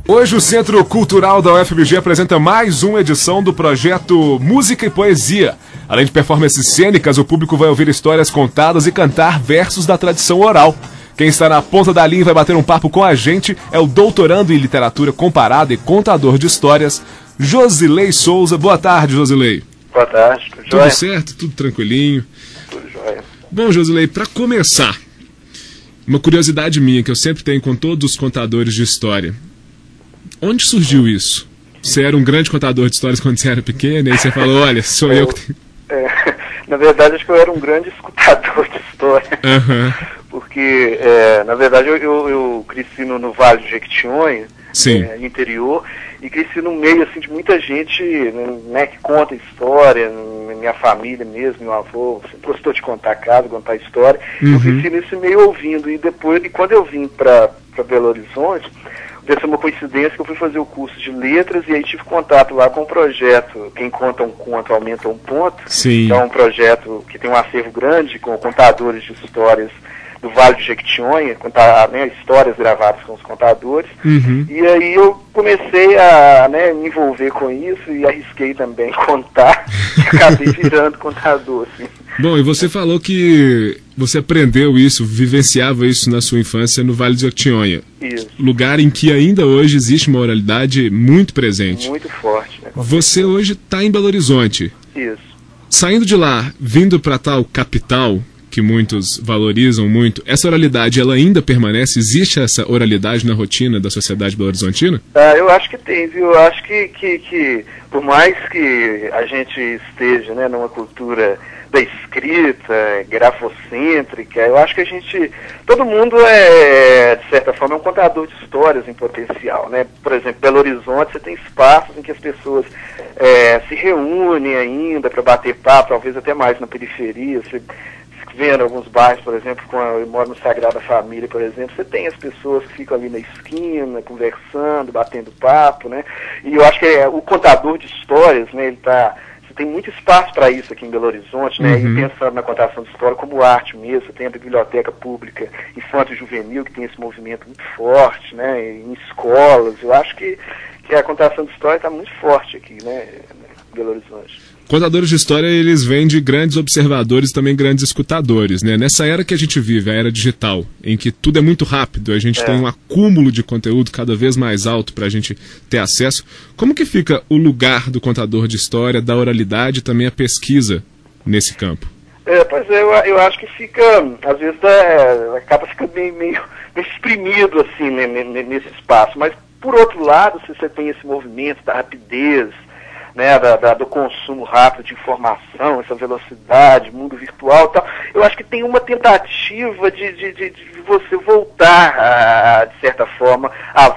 Hoje o Centro Cultural da UFMG apresenta mais uma edição do projeto Música e Poesia. Além de performances cênicas, o público vai ouvir histórias contadas e cantar versos da tradição oral. Quem está na ponta da linha e vai bater um papo com a gente é o doutorando em literatura comparada e contador de histórias, Josilei Souza. Boa tarde, Josilei. Boa tarde, tudo jóia? Tudo certo? Tudo tranquilinho? Tudo jóia. Bom, Josilei, para começar, uma curiosidade minha que eu sempre tenho com todos os contadores de história. Onde surgiu isso? Você era um grande contador de histórias quando você era pequeno, e aí você falou, olha, sou eu que tenho... Na verdade, acho que eu era um grande escutador de história. Uhum. Porque, na verdade, eu cresci no Vale do Jequitinhonha, interior, e cresci no meio assim, de muita gente, né, que conta história, minha família mesmo, meu avô sempre gostou de contar casa, contar história. Uhum. Eu cresci nesse meio ouvindo, e quando eu vim para Belo Horizonte, deve ser uma coincidência que eu fui fazer o curso de letras e aí tive contato lá com o projeto Quem Conta um Conto Aumenta um Ponto. Sim. Que é um projeto que tem um acervo grande com contadores de histórias do Vale do Jequitinhonha, contar, né, histórias gravadas com os contadores. Uhum. E aí eu comecei a, né, me envolver com isso e arrisquei também contar e acabei virando contador, assim. Bom, e você falou que você aprendeu isso, vivenciava isso na sua infância no Vale do Jequitinhonha. Isso. Lugar em que ainda hoje existe uma oralidade muito presente. Muito forte, né? Você hoje está em Belo Horizonte. Isso. Saindo de lá, vindo para tal capital, que muitos valorizam muito, essa oralidade, ela ainda permanece? Existe essa oralidade na rotina da sociedade belo-horizontina? Eu acho que tem, viu? Eu acho que por mais que a gente esteja, né, numa cultura da escrita, grafocêntrica, eu acho que todo mundo de certa forma, é um contador de histórias em potencial, né? Por exemplo, Belo Horizonte, você tem espaços em que as pessoas se reúnem ainda para bater papo, talvez até mais na periferia. Você vendo alguns bairros, por exemplo, eu moro no Sagrada Família, por exemplo, você tem as pessoas que ficam ali na esquina, conversando, batendo papo, né? E eu acho que o contador de histórias, né, você tem muito espaço para isso aqui em Belo Horizonte, né? Uhum. E pensando na contação de história como arte mesmo, você tem a biblioteca pública infanto-juvenil, que tem esse movimento muito forte, né? Em escolas, eu acho que a contação de história está muito forte aqui, né, em Belo Horizonte. Contadores de história, eles vêm de grandes observadores e também grandes escutadores, né? Nessa era que a gente vive, a era digital, em que tudo é muito rápido, a gente tem um acúmulo de conteúdo cada vez mais alto para a gente ter acesso. Como que fica o lugar do contador de história, da oralidade e também a pesquisa nesse campo? Pois é, eu acho que fica, às vezes, acaba ficando meio exprimido, assim, né, nesse espaço. Mas, por outro lado, se você tem esse movimento da rapidez, né, do consumo rápido de informação, essa velocidade, mundo virtual e tal, eu acho que tem uma tentativa de você voltar, de certa forma,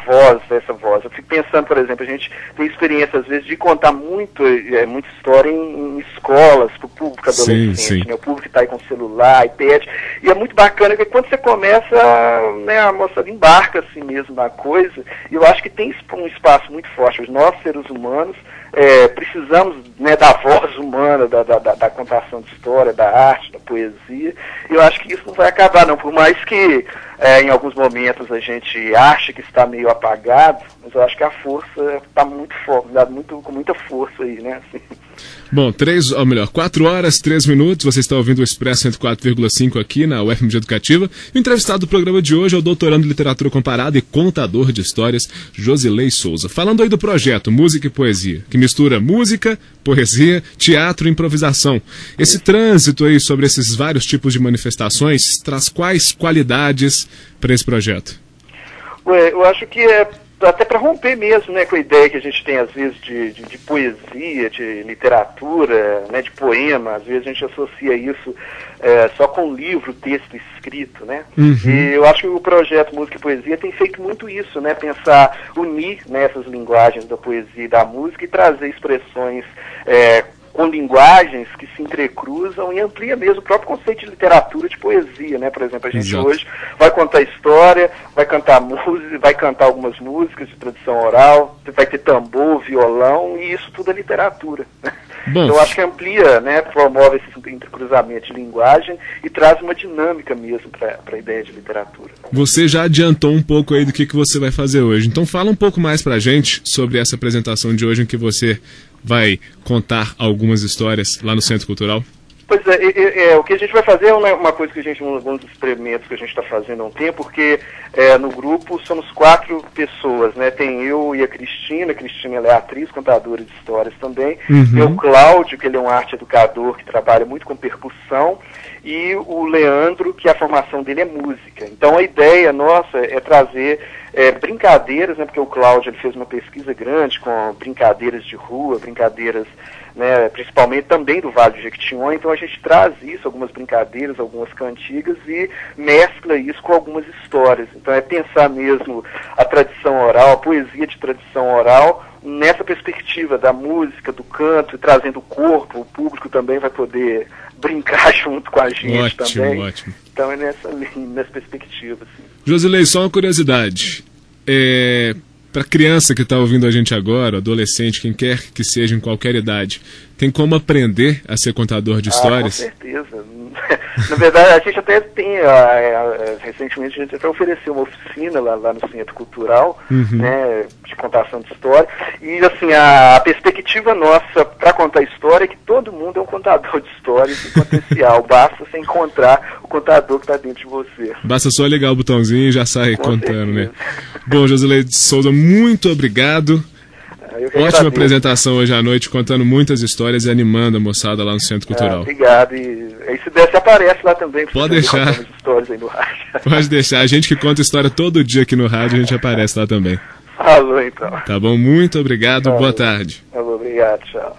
essa voz. Eu fico pensando, por exemplo, a gente tem experiência, às vezes, de contar muita história em escolas, para o público adolescente, sim. né, o público que está aí com celular, iPad, e é muito bacana que quando você começa, né, a moçada embarca assim mesmo na coisa, e eu acho que tem um espaço muito forte. Nós, seres humanos, precisamos, né, da voz humana, da contação de história, da arte, da poesia, e eu acho que isso não vai acabar não, por mais que em alguns momentos a gente ache que está meio apagado, mas eu acho que a força está muito forte, com muita força aí, né, assim. Bom, 4 horas, 3 minutos, você está ouvindo o Expresso 104,5 aqui na UFMG Educativa. O entrevistado do programa de hoje é o doutorando em literatura comparada e contador de histórias, Josilei Souza. Falando aí do projeto Música e Poesia, que mistura música, poesia, teatro e improvisação. Esse trânsito aí sobre esses vários tipos de manifestações traz quais qualidades para esse projeto? Eu acho que até para romper mesmo, né, com a ideia que a gente tem às vezes de poesia, de literatura, né, de poema. Às vezes a gente associa isso só com livro, texto escrito, né? Uhum. E eu acho que o projeto Música e Poesia tem feito muito isso, né, unir, né, essas linguagens da poesia e da música e trazer expressões com linguagens que se entrecruzam e amplia mesmo o próprio conceito de literatura, de poesia, né? Por exemplo, a gente hoje vai contar história, vai cantar música, vai cantar algumas músicas de tradição oral, vai ter tambor, violão, e isso tudo é literatura, né? Bom, então eu acho que amplia, né, promove esse entrecruzamento de linguagem e traz uma dinâmica mesmo para a ideia de literatura. Você já adiantou um pouco aí do que você vai fazer hoje, então fala um pouco mais pra gente sobre essa apresentação de hoje em que você vai contar algumas histórias lá no Centro Cultural. Pois é, o que a gente vai fazer é uma coisa que a gente, um dos experimentos que a gente está fazendo há um tempo, porque no grupo somos 4 pessoas, né? Tem eu e a Cristina ela é atriz, contadora de histórias também, tem o Cláudio, que ele é um arte educador que trabalha muito com percussão, e o Leandro, que a formação dele é música. Então a ideia nossa é trazer brincadeiras, né? Porque o Cláudio ele fez uma pesquisa grande com brincadeiras de rua, brincadeiras, né, principalmente também do Vale do Jequitinhonha, então a gente traz isso, algumas brincadeiras, algumas cantigas e mescla isso com algumas histórias. Então é pensar mesmo a tradição oral, a poesia de tradição oral, nessa perspectiva da música, do canto, e trazendo o corpo, o público também vai poder brincar junto com a gente também. Ótimo. Então é nessa perspectiva. Assim. Josilei, só uma curiosidade. Para criança que está ouvindo a gente agora, adolescente, quem quer que seja em qualquer idade, tem como aprender a ser contador de histórias? Com certeza. Na verdade, a gente até tem, recentemente, a gente até ofereceu uma oficina lá no Centro Cultural, né, de contação de história, e assim, a perspectiva nossa para contar história é que todo mundo é um contador de histórias em potencial, basta você encontrar o contador que está dentro de você. Basta só ligar o botãozinho e já sai contando, né? Bom, Josilei de Souza, muito obrigado. Ótima apresentação hoje à noite, contando muitas histórias e animando a moçada lá no Centro Cultural. Obrigado. E aí, se der, você aparece lá também. Pode deixar. Histórias aí no rádio. Pode deixar. A gente que conta história todo dia aqui no rádio, a gente aparece lá também. Falou, então. Tá bom, muito obrigado. Falou. Boa tarde. Falou, obrigado. Tchau.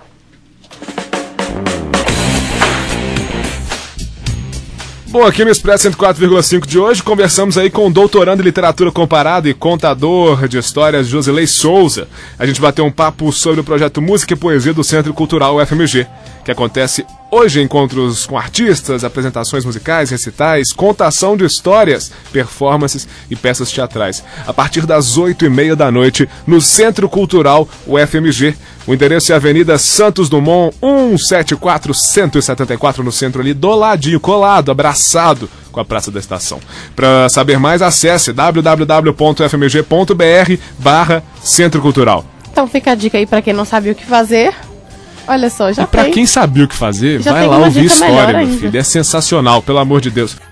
Bom, aqui no Expresso 104,5 de hoje, conversamos aí com o doutorando em literatura comparada e contador de histórias Josilei Souza. A gente bateu um papo sobre o projeto Música e Poesia do Centro Cultural UFMG, que acontece hoje, encontros com artistas, apresentações musicais, recitais, contação de histórias, performances e peças teatrais. A partir das 8h30 da noite, no Centro Cultural UFMG. O endereço é Avenida Santos Dumont, 174, 174, no centro ali, do ladinho, colado, abraçado com a Praça da Estação. Para saber mais, acesse www.fmg.br/Centro Cultural. Então fica a dica aí para quem não sabe o que fazer. Olha só, já e para quem sabia o que fazer, vai lá ouvir história, meu filho. É sensacional, pelo amor de Deus.